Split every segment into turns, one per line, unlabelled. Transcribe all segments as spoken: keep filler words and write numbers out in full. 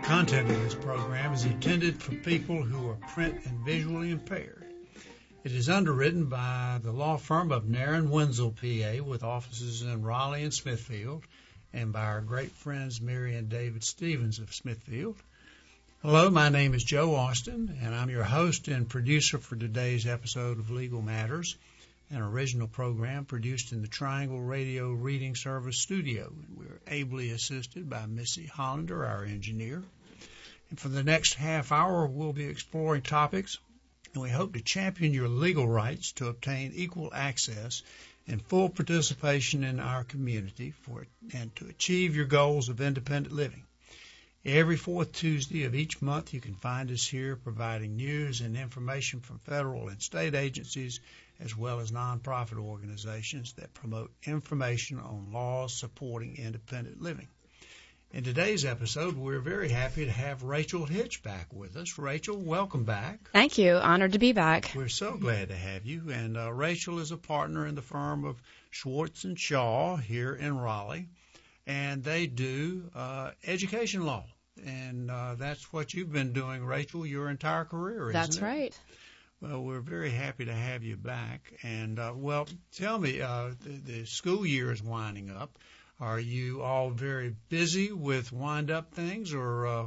content of this program is intended for people who are print and visually impaired. It is underwritten by the law firm of Nairn Wenzel, P A, with offices in Raleigh and Smithfield, and by our great friends Mary and David Stevens of Smithfield. Hello, my name is Joe Austin, and I'm your host and producer for today's episode of Legal Matters, an original program produced in the Triangle Radio Reading Service studio. We're ably assisted by Missy Hollander, our engineer. And for the next half hour, we'll be exploring topics, and we hope to champion your legal rights to obtain equal access and full participation in our community for and to achieve your goals of independent living. Every fourth Tuesday of each month, you can find us here providing news and information from federal and state agencies, as well as nonprofit organizations that promote information on laws supporting independent living. In today's episode, we're very happy to have Rachel Hitch back with us. Rachel, welcome back.
Thank you. Honored to be back.
We're so glad to have you. And uh, Rachel is a partner in the firm of Schwartz and Shaw here in Raleigh, and they do uh, education law. And uh, that's what you've been doing, Rachel, your entire career, isn't
That's
it?
right.
Well, we're very happy to have you back. And, uh, well, tell me, uh, the, the school year is winding up. Are you all very busy with wind-up things, or? Uh...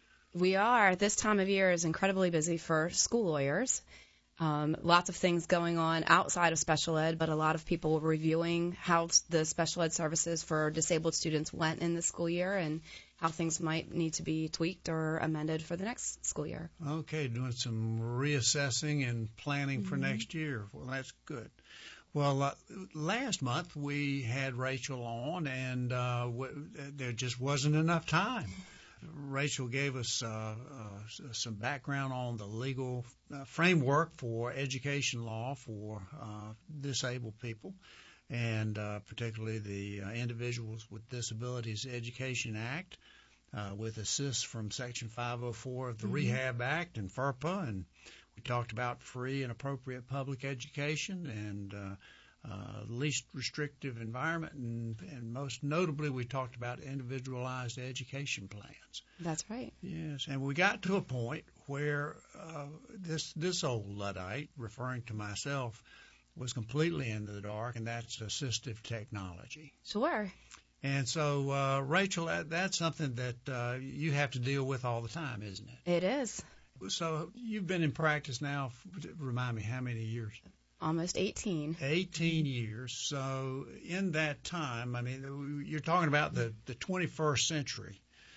We are. This time of year is incredibly busy for school lawyers. Um, lots of things going on outside of special ed, but a lot of people reviewing how the special ed services for disabled students went in the school year and how things might need to be tweaked or amended for the next school year.
Okay, doing some reassessing and planning mm-hmm. for next year. Well, that's good. Well, uh, last month we had Rachel on, and uh, w- there just wasn't enough time. Rachel gave us uh, uh, some background on the legal uh, framework for education law for uh, disabled people, and uh, particularly the uh, Individuals with Disabilities Education Act, uh, with assists from Section five oh four of the mm-hmm. Rehab Act and FERPA, and we talked about free and appropriate public education and uh, Uh, least restrictive environment, and, and most notably, we talked about individualized education plans.
That's right.
Yes, and we got to a point where uh, this this old Luddite, referring to myself, was completely in the dark, and that's assistive technology.
Sure.
And so, uh, Rachel, that, that's something that uh, you have to deal with all the time, isn't it?
It is.
So you've been in practice now, remind me, how many years?
Almost eighteen.
eighteen years. So in that time, I mean, you're talking about the, the twenty-first century.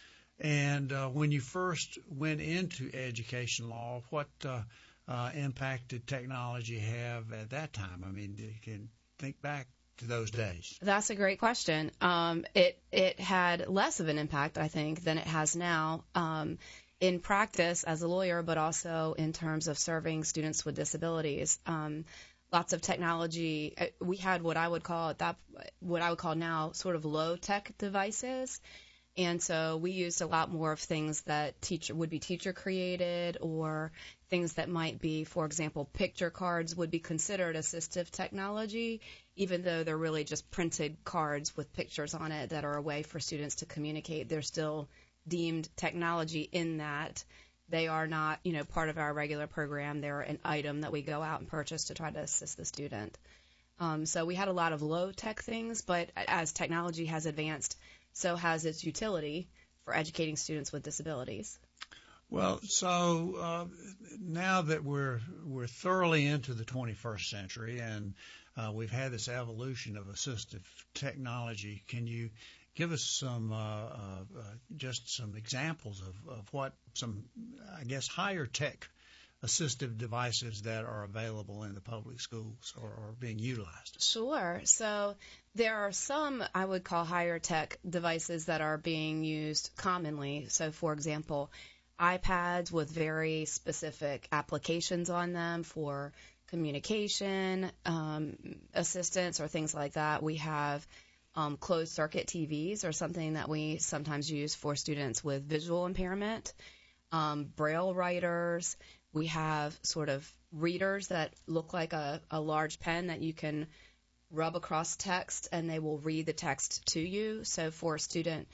And uh, when you first went into education law, what uh, uh, impact did technology have at that time? I mean, you can think back to those days.
That's a great question. Um, it, it had less of an impact, I think, than it has now. Um, in practice as a lawyer, but also in terms of serving students with disabilities. Um, lots of technology. We had what I would call at that, what I would call now sort of low-tech devices. And so we used a lot more of things that teacher would be teacher created, or things that might be, for example, picture cards would be considered assistive technology, even though they're really just printed cards with pictures on it that are a way for students to communicate. They're still deemed technology in that they are not, you know, part of our regular program. They're an item that we go out and purchase to try to assist the student. Um, so we had a lot of low-tech things, but as technology has advanced, so has its utility for educating students with disabilities.
Well, so uh, now that we're we're thoroughly into the twenty-first century, and uh, we've had this evolution of assistive technology, can you give us some, uh, uh, uh, just some examples of, of what some, I guess, higher tech assistive devices that are available in the public schools or are being utilized?
Sure. So there are some I would call higher tech devices that are being used commonly. So, for example, iPads with very specific applications on them for communication um, assistance or things like that. We have Um, closed-circuit T Vs are something that we sometimes use for students with visual impairment. Um, Braille writers. We have sort of readers that look like a, a large pen that you can rub across text, and they will read the text to you. So for a student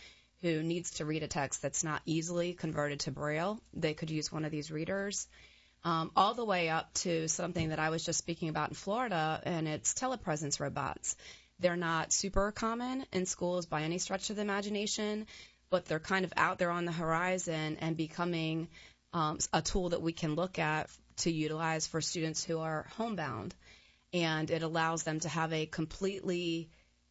who needs to read a text that's not easily converted to Braille, they could use one of these readers. Um, all the way up to something that I was just speaking about in Florida, and it's telepresence robots. They're not super common in schools by any stretch of the imagination, but they're kind of out there on the horizon and becoming um, a tool that we can look at to utilize for students who are homebound. And it allows them to have a completely,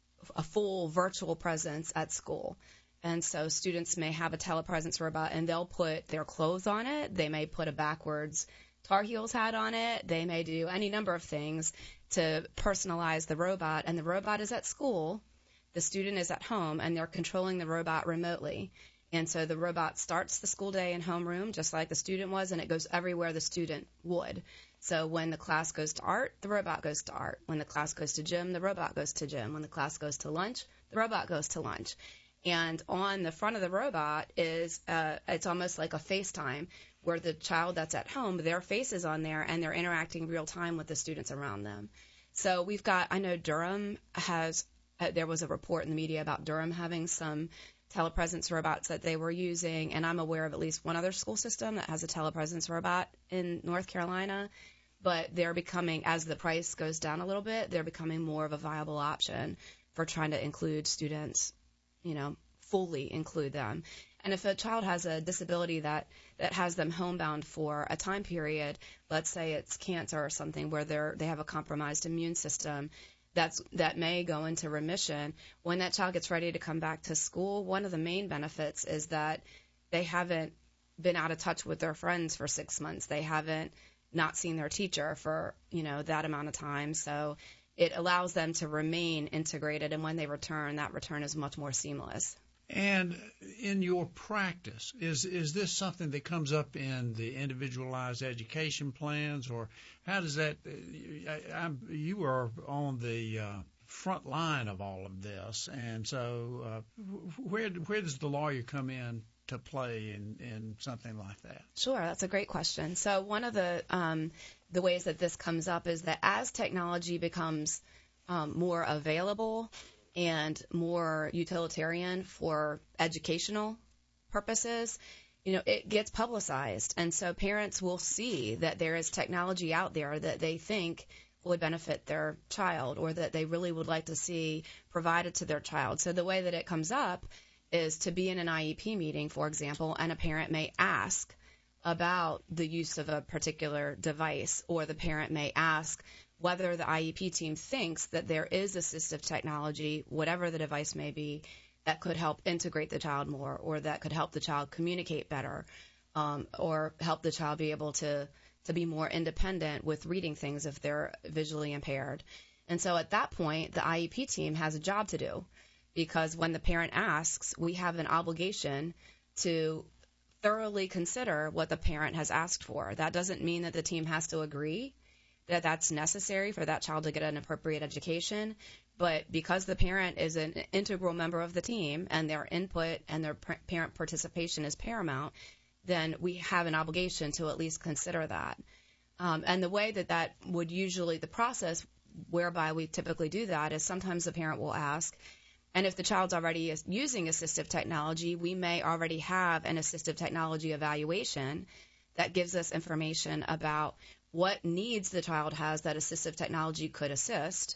a full virtual presence at school. And so students may have a telepresence robot, and they'll put their clothes on it. They may put a backwards Tar Heels hat on it. They may do any number of things to personalize the robot. And the robot is at school. The student is at home, and they're controlling the robot remotely. And so the robot starts the school day in homeroom, just like the student was, and it goes everywhere the student would. So when the class goes to art, the robot goes to art. When the class goes to gym, the robot goes to gym. When the class goes to lunch, the robot goes to lunch. And on the front of the robot is, uh, it's almost like a FaceTime, where the child that's at home, their face is on there, and they're interacting real time with the students around them. So we've got, I know Durham has, uh, there was a report in the media about Durham having some telepresence robots that they were using, and I'm aware of at least one other school system that has a telepresence robot in North Carolina. But they're becoming, as the price goes down a little bit, they're becoming more of a viable option for trying to include students, you know, fully include them. And if a child has a disability that, that has them homebound for a time period, let's say it's cancer or something where they're, they have a compromised immune system, that's, that may go into remission. When that child gets ready to come back to school, one of the main benefits is that they haven't been out of touch with their friends for six months. They haven't not seen their teacher for, you know, that amount of time. So it allows them to remain integrated, and when they return, that return is much more seamless.
And in your practice, is is this something that comes up in the individualized education plans, or how does that? I, I'm, you are on the uh, front line of all of this, and so uh, where where does the lawyer come in to play in, in something like that?
Sure, that's a great question. So one of the um, the ways that this comes up is that as technology becomes um, more available and more utilitarian for educational purposes, you know, it gets publicized. And so parents will see that there is technology out there that they think would benefit their child, or that they really would like to see provided to their child. So the way that it comes up is to be in an I E P meeting, for example, and a parent may ask about the use of a particular device, or the parent may ask whether the I E P team thinks that there is assistive technology, whatever the device may be, that could help integrate the child more, or that could help the child communicate better, um, or help the child be able to, to be more independent with reading things if they're visually impaired. And so at that point, the I E P team has a job to do, because when the parent asks, we have an obligation to thoroughly consider what the parent has asked for. That doesn't mean that the team has to agree that that's necessary for that child to get an appropriate education, but because the parent is an integral member of the team and their input and their parent participation is paramount, then we have an obligation to at least consider that. Um, and the way that that would usually, the process whereby we typically do that is sometimes the parent will ask, and if the child's already using assistive technology, we may already have an assistive technology evaluation that gives us information about what needs the child has that assistive technology could assist,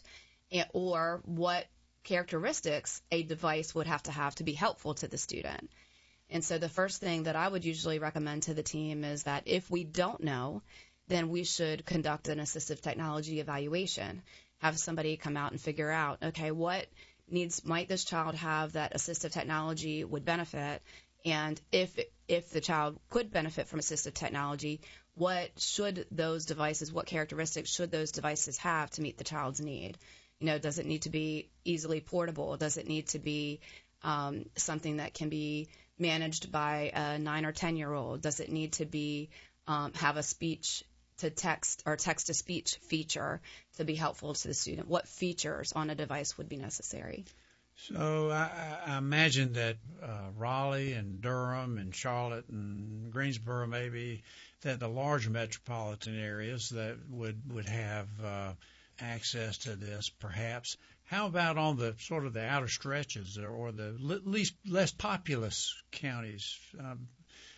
or what characteristics a device would have to have to be helpful to the student. And so the first thing that I would usually recommend to the team is that if we don't know, then we should conduct an assistive technology evaluation, have somebody come out and figure out, okay, what needs might this child have that assistive technology would benefit, and if if the child could benefit from assistive technology, what should those devices, what characteristics should those devices have to meet the child's need? You know, does it need to be easily portable? Does it need to be um, something that can be managed by a nine or ten year old? Does it need to be um, have a speech to text or text to speech feature to be helpful to the student? What features on a device would be necessary?
So I, I imagine that uh, Raleigh and Durham and Charlotte and Greensboro, maybe, that the large metropolitan areas that would would have uh, access to this, perhaps. How about on the sort of the outer stretches or the least less populous counties? Um,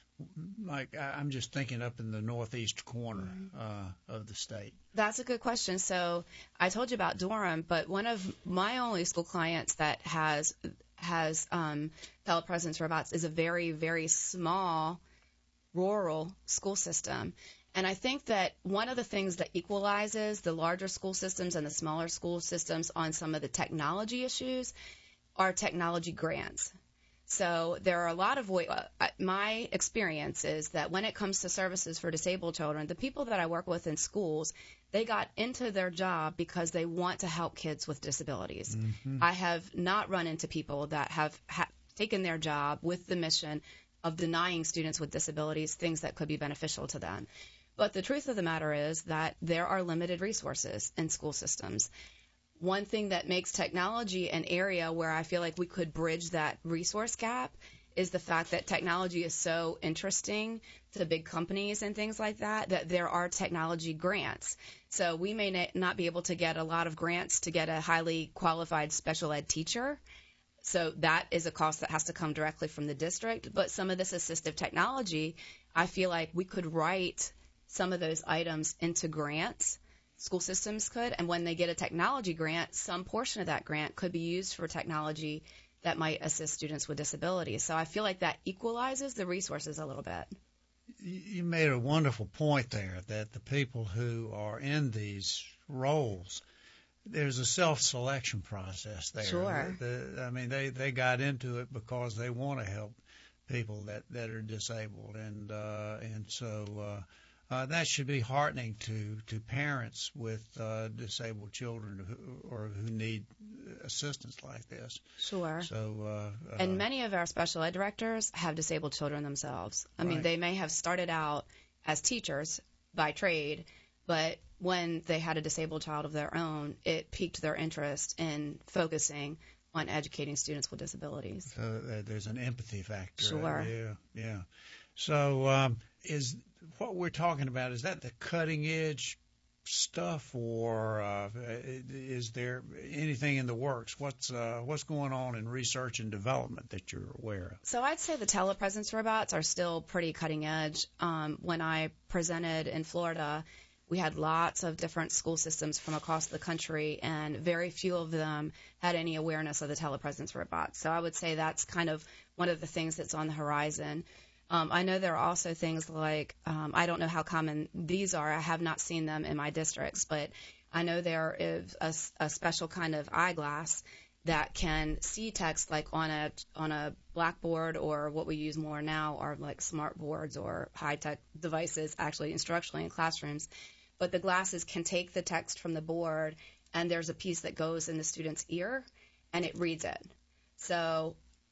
like I'm just thinking up in the northeast corner uh, of the state.
That's a good question. So I told you about Durham, but one of my only school clients that has has um, telepresence robots is a very, very small rural school system. And I think that one of the things that equalizes the larger school systems and the smaller school systems on some of the technology issues are technology grants. So there are a lot of ways. My experience is that when it comes to services for disabled children, the people that I work with in schools, they got into their job because they want to help kids with disabilities. Mm-hmm. I have not run into people that have ha- taken their job with the mission of denying students with disabilities things that could be beneficial to them. But the truth of the matter is that there are limited resources in school systems. One thing that makes technology an area where I feel like we could bridge that resource gap is the fact that technology is so interesting to big companies and things like that, that there are technology grants. So we may not be able to get a lot of grants to get a highly qualified special ed teacher. So that is a cost that has to come directly from the district. But some of this assistive technology, I feel like we could write some of those items into grants. School systems could, and when they get a technology grant, some portion of that grant could be used for technology that might assist students with disabilities. So I feel like that equalizes the resources a little bit.
You made a wonderful point there that the people who are in these roles, there's a self-selection process there.
Sure.
The, I mean, they, they got into it because they want to help people that, that are disabled, and uh, and so uh, Uh, that should be heartening to, to parents with uh, disabled children who, or who need assistance like this.
Sure.
So, uh,
and
uh,
many of our special ed directors have disabled children themselves. I
right.
mean, they may have started out as teachers by trade, but when they had a disabled child of their own, it piqued their interest in focusing on educating students with disabilities.
So uh, there's an empathy factor.
Sure.
Yeah, yeah. So um, is what we're talking about, is that the cutting edge stuff, or uh, is there anything in the works? What's uh, what's going on in research and development that you're aware of?
So I'd say the telepresence robots are still pretty cutting edge. Um, when I presented in Florida, we had lots of different school systems from across the country, and very few of them had any awareness of the telepresence robots. So I would say that's kind of one of the things that's on the horizon. Um, I know there are also things like, um, I don't know how common these are. I have not seen them in my districts, but I know there is a, a special kind of eyeglass that can see text like on a on a blackboard, or what we use more now are like smart boards or high-tech devices, actually instructionally in classrooms. But the glasses can take the text from the board, and there's a piece that goes in the student's ear, and it reads it. So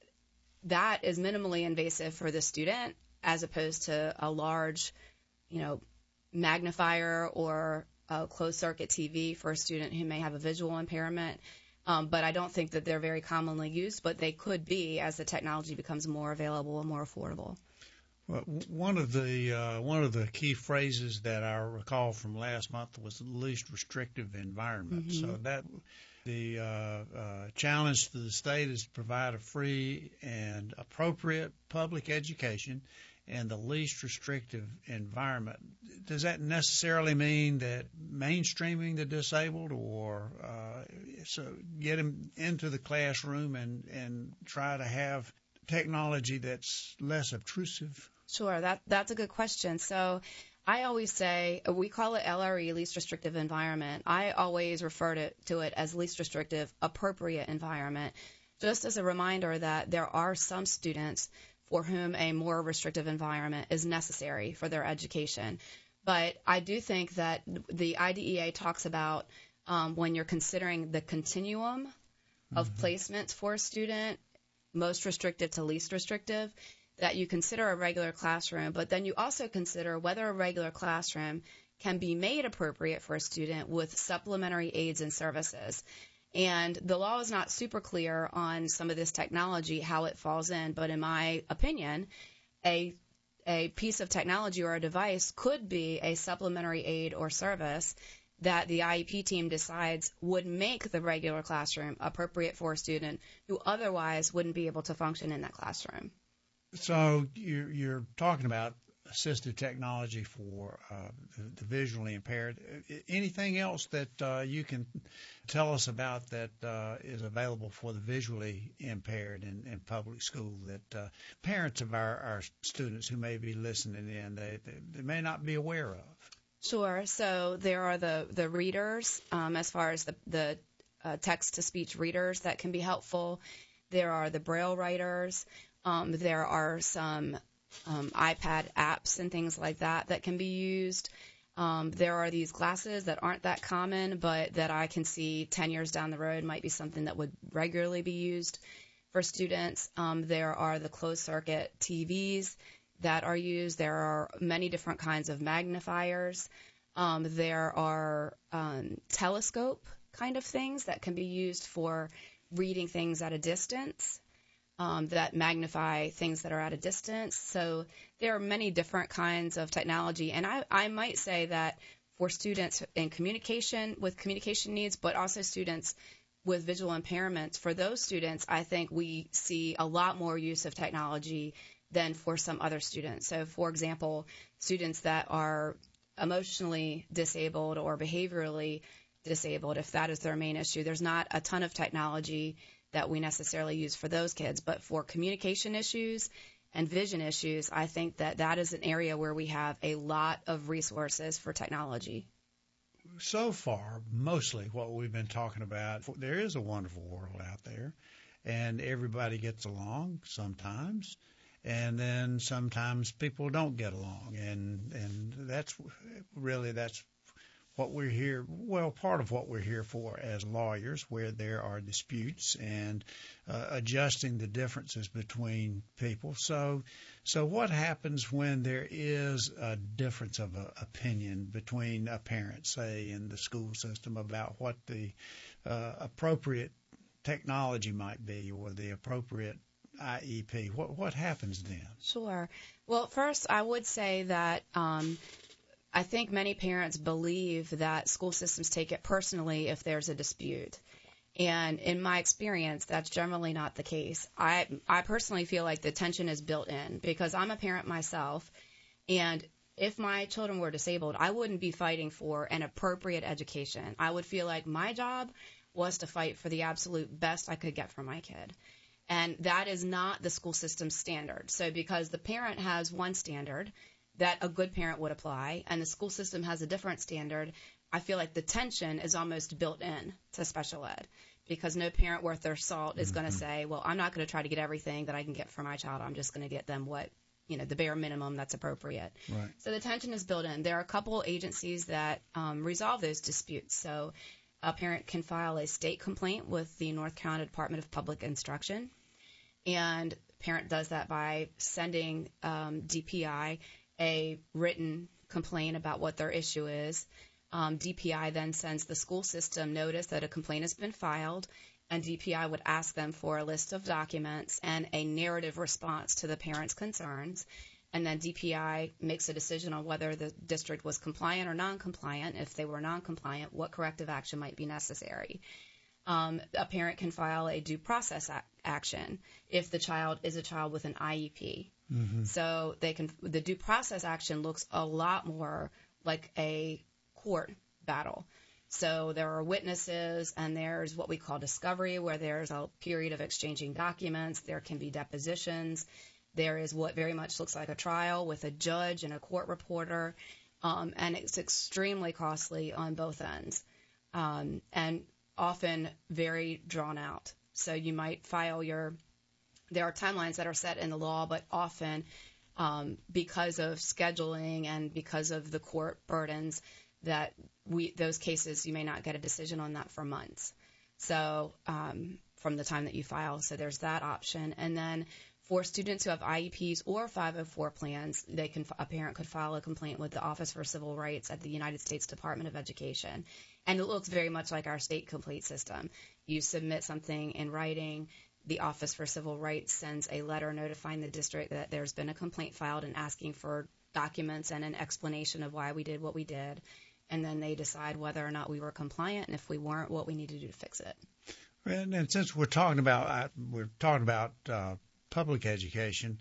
that is minimally invasive for the student, as opposed to a large, you know, magnifier or a closed-circuit T V for a student who may have a visual impairment. Um, but I don't think that they're very commonly used, but they could be as the technology becomes more available and more affordable.
Well, one of the uh, one of the key phrases that I recall from last month was the least restrictive environment. Mm-hmm. So that the uh, uh, challenge to the state is to provide a free and appropriate public education in the least restrictive environment. Does that necessarily mean that mainstreaming the disabled, or uh, so get them into the classroom and, and try to have technology that's less obtrusive?
Sure, that that's a good question. So I always say, we call it L R E, least restrictive environment. I always refer to, to it as least restrictive, appropriate environment, just as a reminder that there are some students for whom a more restrictive environment is necessary for their education. But I do think that the I D E A talks about um, when you're considering the continuum of mm-hmm. placements for a student, most restrictive to least restrictive, that you consider a regular classroom, but then you also consider whether a regular classroom can be made appropriate for a student with supplementary aids and services. And the law is not super clear on some of this technology, how it falls in, but in my opinion, a a piece of technology or a device could be a supplementary aid or service that the I E P team decides would make the regular classroom appropriate for a student who otherwise wouldn't be able to function in that classroom.
So you're, you're talking about assistive technology for uh, the, the visually impaired. Anything else that uh, you can tell us about that uh, is available for the visually impaired in, in public school that uh, parents of our, our students who may be listening in, they, they, they may not be aware of?
Sure. So there are the, the readers, um, as far as the, the uh, text-to-speech readers that can be helpful. There are the Braille writers. Um, there are some um, iPad apps and things like that that can be used. Um, there are these glasses that aren't that common, but that I can see ten years down the road might be something that would regularly be used for students. Um, there are the closed-circuit T Vs that are used. There are many different kinds of magnifiers. Um, there are um, telescope kind of things that can be used for reading things at a distance, um, that magnify things that are at a distance. So there are many different kinds of technology. And I, I might say that for students in communication, with communication needs, but also students with visual impairments, for those students, I think we see a lot more use of technology than for some other students. So, for example, students that are emotionally disabled or behaviorally disabled, if that is their main issue, there's not a ton of technology that we necessarily use for those kids. But for communication issues and vision issues, I think that that is an area where we have a lot of resources for technology.
So far, mostly what we've been talking about, there is a wonderful world out there, and everybody gets along sometimes. And then sometimes people don't get along, and and that's really that's what we're here. Well, part of what we're here for as lawyers, where there are disputes and uh, adjusting the differences between people. So, so what happens when there is a difference of uh, opinion between a parent, say, in the school system about what the uh, appropriate technology might be or the appropriate I E P? What what happens then?
Sure. Well, first, I would say that um, I think many parents believe that school systems take it personally if there's a dispute. And in my experience, that's generally not the case. I I personally feel like the tension is built in because I'm a parent myself, and if my children were disabled, I wouldn't be fighting for an appropriate education. I would feel like my job was to fight for the absolute best I could get for my kid. And that is not the school system standard. So because the parent has one standard that a good parent would apply, and the school system has a different standard, I feel like the tension is almost built in to special ed because no parent worth their salt is mm-hmm. going to say, well, I'm not going to try to get everything that I can get for my child. I'm just going to get them what, you know, the bare minimum that's appropriate.
Right.
So the tension is built in. There are a couple agencies that um, resolve those disputes. So a parent can file a state complaint with the North Carolina Department of Public Instruction, and the parent does that by sending um, D P I a written complaint about what their issue is. Um, D P I then sends the school system notice that a complaint has been filed, and D P I would ask them for a list of documents and a narrative response to the parent's concerns. And then D P I makes a decision on whether the district was compliant or non-compliant. If they were non-compliant, what corrective action might be necessary. Um, a parent can file a due process ac- action if the child is a child with an I E P. Mm-hmm. So they can. The due process action looks a lot more like a court battle. So there are witnesses, and there's what we call discovery, where there's a period of exchanging documents. There can be depositions. There is what very much looks like a trial with a judge and a court reporter, um, and it's extremely costly on both ends, um, and often very drawn out. So you might file your – there are timelines that are set in the law, but often um, because of scheduling and because of the court burdens that we those cases, you may not get a decision on that for months. So um, from the time that you file, so there's that option. And then for students who have I E Ps or five oh four plans, they can a parent could file a complaint with the Office for Civil Rights at the United States Department of Education. And it looks very much like our state complete system. You submit something in writing. The Office for Civil Rights sends a letter notifying the district that there's been a complaint filed and asking for documents and an explanation of why we did what we did. and then they decide whether or not we were compliant, and if we weren't, what we need to do to fix it.
And, and since we're talking about uh, we're talking about uh, public education,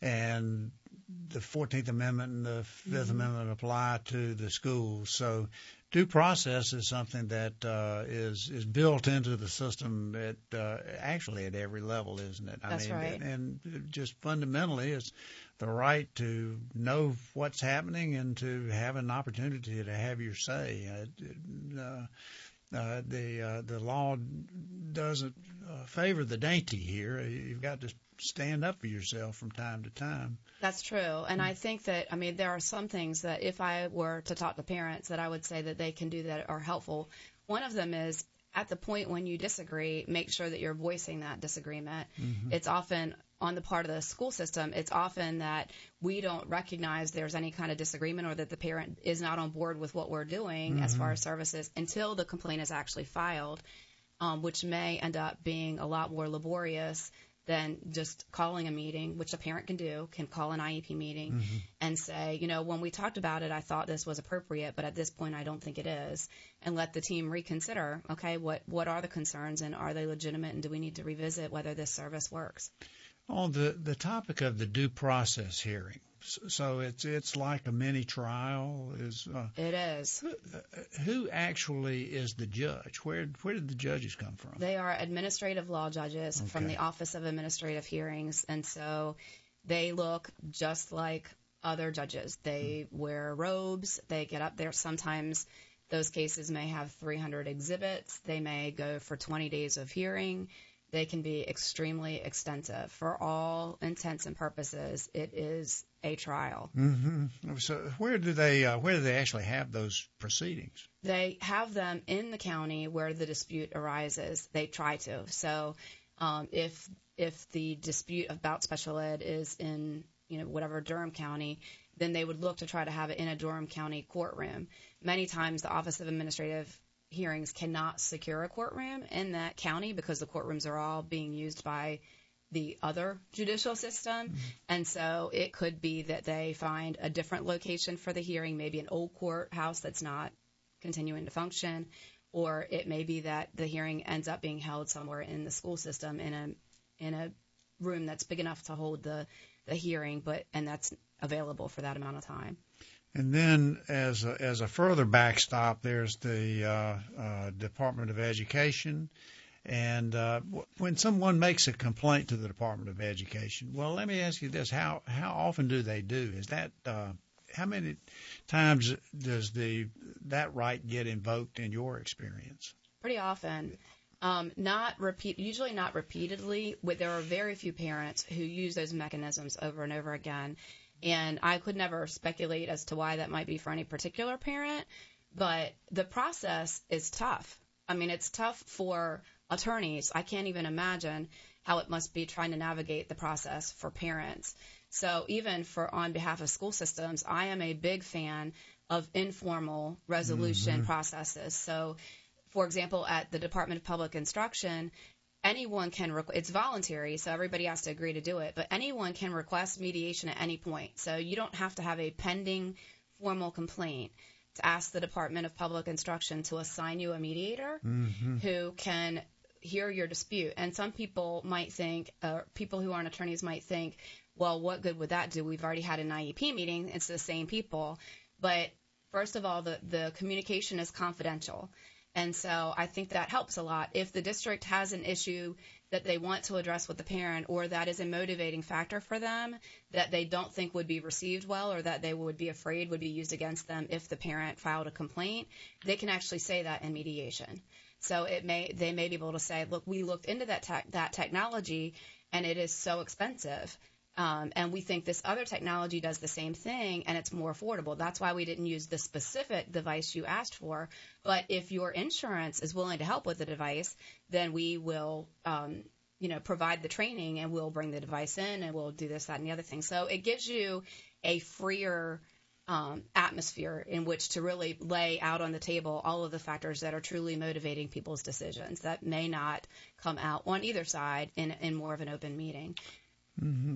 and the fourteenth Amendment and the fifth mm-hmm. Amendment apply to the schools, so due process is something that uh, is is built into the system at uh, actually at every level, isn't it? I
That's
mean,
right.
And just fundamentally, it's the right to know what's happening and to have an opportunity to have your say. Uh, uh, uh, the uh, the law doesn't uh, favor the dainty here. You've got to stand up for yourself from time to time.
That's true. And I think that, I mean, there are some things that if I were to talk to parents that I would say that they can do that are helpful. One of them is at the point when you disagree, make sure that you're voicing that disagreement. Mm-hmm. It's often on the part of the school system, it's often that we don't recognize there's any kind of disagreement or that the parent is not on board with what we're doing mm-hmm. as far as services until the complaint is actually filed, um, which may end up being a lot more laborious than just calling a meeting, which a parent can do, can call an I E P meeting mm-hmm. and say, you know, when we talked about it, I thought this was appropriate, but at this point, I don't think it is, and let the team reconsider, okay, what, what are the concerns and are they legitimate and do we need to revisit whether this service works?
On the, the topic of the due process hearing, so it's it's like a mini trial. Is uh,
it is.
Who, uh, who actually is the judge? Where where did the judges come from?
They are administrative law judges
okay.
from the Office of Administrative Hearings, and so they look just like other judges. They mm. wear robes. They get up there. Sometimes those cases may have three hundred exhibits. They may go for twenty days of hearing. They can be extremely extensive. For all intents and purposes, it is a trial.
Mm-hmm. So where do they uh, where do they actually have those proceedings?
They have them in the county where the dispute arises. They try to. So um, if if the dispute about special ed is in you know whatever Durham County, then they would look to try to have it in a Durham County courtroom. Many times the Office of Administrative Hearings cannot secure a courtroom in that county because the courtrooms are all being used by the other judicial system. Mm-hmm. And so it could be that they find a different location for the hearing, maybe an old courthouse that's not continuing to function, or it may be that the hearing ends up being held somewhere in the school system in a in a room that's big enough to hold the, the hearing, but and that's available for that amount of time.
And then as a, as a further backstop, there's the uh, uh, Department of Education. And uh, w- when someone makes a complaint to the Department of Education, well, let me ask you this. How how often do they do? Is that uh, how many times does the that right get invoked in your experience?
Pretty often. Um, not repeat, usually not repeatedly. There are very few parents who use those mechanisms over and over again. And I could never speculate as to why that might be for any particular parent, but the process is tough. I mean, it's tough for attorneys. I can't even imagine how it must be trying to navigate the process for parents. So even for on behalf of school systems, I am a big fan of informal resolution mm-hmm. processes. So, for example, at the Department of Public Instruction, anyone can requ- it's voluntary, so everybody has to agree to do it, but anyone can request mediation at any point. So you don't have to have a pending formal complaint to ask the Department of Public Instruction to assign you a mediator mm-hmm. who can hear your dispute. And some people might think, uh, people who aren't attorneys might think, well, what good would that do? We've already had an I E P meeting. It's the same people. But first of all, the, the communication is confidential. And so I think that helps a lot. If the district has an issue that they want to address with the parent, or that is a motivating factor for them that they don't think would be received well, or that they would be afraid would be used against them if the parent filed a complaint, they can actually say that in mediation. So it may they may be able to say, look, we looked into that tech, that technology, and it is so expensive. Um, and we think this other technology does the same thing, and it's more affordable. That's why we didn't use the specific device you asked for. But if your insurance is willing to help with the device, then we will, um, you know, provide the training, and we'll bring the device in, and we'll do this, that, and the other thing. So it gives you a freer um, atmosphere in which to really lay out on the table all of the factors that are truly motivating people's decisions that may not come out on either side in, in more of an open meeting.
Mm-hmm.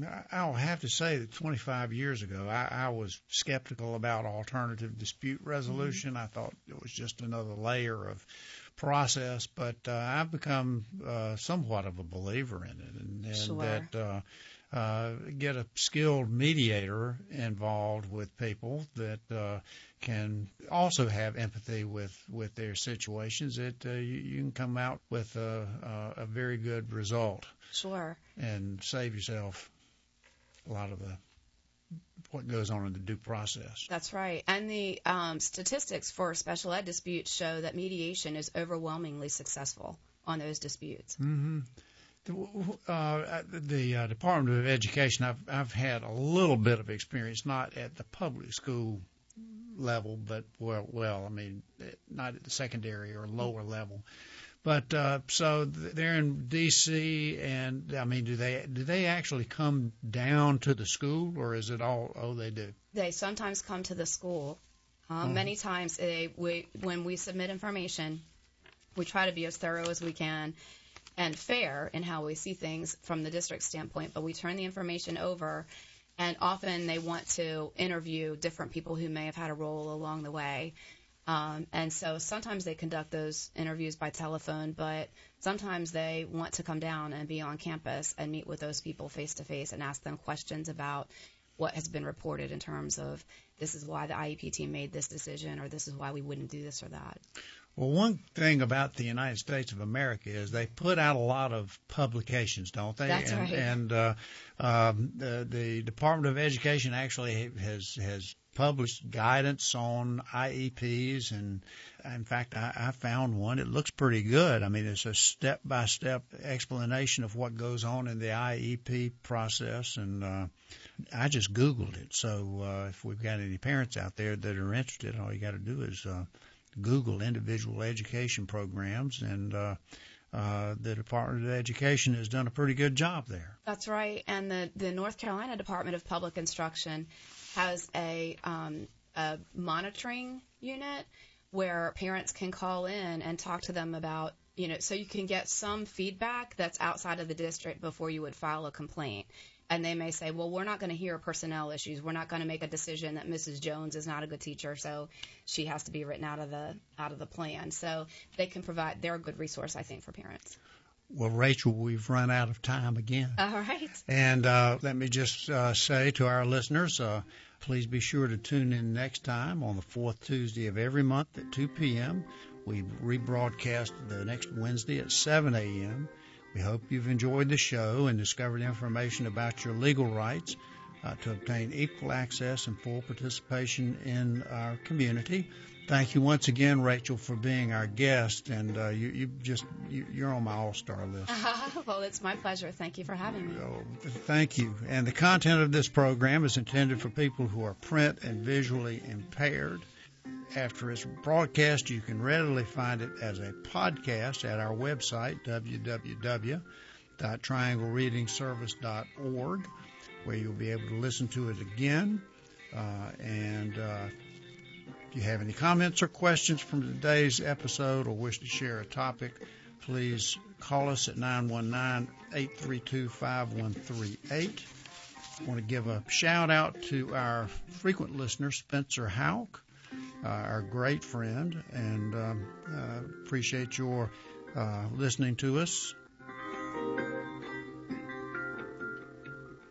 I'll have to say that twenty-five years ago, I, I was skeptical about alternative dispute resolution. Mm-hmm. I thought it was just another layer of process, but uh, I've become uh, somewhat of a believer in it, and, and
sure.
that uh, uh, get a skilled mediator involved with people that uh, can also have empathy with, with their situations, that uh, you, you can come out with a, a, a very good result.
Sure.
And save yourself a lot of the what goes on in the due process.
That's right. And the um, statistics for special ed disputes show that mediation is overwhelmingly successful on those disputes.
Mm-hmm. The, uh, the uh, Department of Education, I've, I've had a little bit of experience, not at the public school level, but, well, well, I mean, not at the secondary or lower level. But uh, so they're in D C, and I mean, do they do they actually come down to the school, or is it all? Oh, they do.
They sometimes come to the school. Um, uh-huh. Many times, they, we, when we submit information, we try to be as thorough as we can and fair in how we see things from the district standpoint. But we turn the information over, and often they want to interview different people who may have had a role along the way. Um, and so sometimes they conduct those interviews by telephone, but sometimes they want to come down and be on campus and meet with those people face to face and ask them questions about what has been reported in terms of this is why the I E P team made this decision, or this is why we wouldn't do this or that.
Well, one thing about the United States of America is they put out a lot of publications, don't they?
That's
and,
right.
And uh, um, the, the Department of Education actually has has published guidance on I E Ps, and in fact, I, I found one. It looks pretty good. I mean, it's a step-by-step explanation of what goes on in the I E P process, and uh, I just Googled it. So uh, if we've got any parents out there that are interested, all you got to do is uh, Google individual education programs, and uh, uh, the Department of Education has done a pretty good job there.
That's right, and the, the North Carolina Department of Public Instruction has a, um, a monitoring unit where parents can call in and talk to them about, you know, so you can get some feedback that's outside of the district before you would file a complaint. And they may say, well, we're not going to hear personnel issues. We're not going to make a decision that Missus Jones is not a good teacher, so she has to be written out of the out of the plan. So they can provide, they're a good resource, I think, for parents.
Well, Rachel, we've run out of time again.
All right.
And uh, let me just uh, say to our listeners, uh, please be sure to tune in next time on the fourth Tuesday of every month at two p.m. We rebroadcast the next Wednesday at seven a.m. We hope you've enjoyed the show and discovered information about your legal rights uh, to obtain equal access and full participation in our community. Thank you once again, Rachel, for being our guest, and uh, you, you just you, you're on my all-star list.
Well, it's my pleasure. Thank you for having me.
Oh, thank you. And the content of this program is intended for people who are print and visually impaired. After it's broadcast, you can readily find it as a podcast at our website, w w w dot triangle reading service dot org, where you'll be able to listen to it again. Uh, and uh, if you have any comments or questions from today's episode or wish to share a topic, please call us at nine one nine, eight three two, five one three eight. I want to give a shout-out to our frequent listener, Spencer Houck. Uh, our great friend, and um, uh, appreciate your uh, listening to us.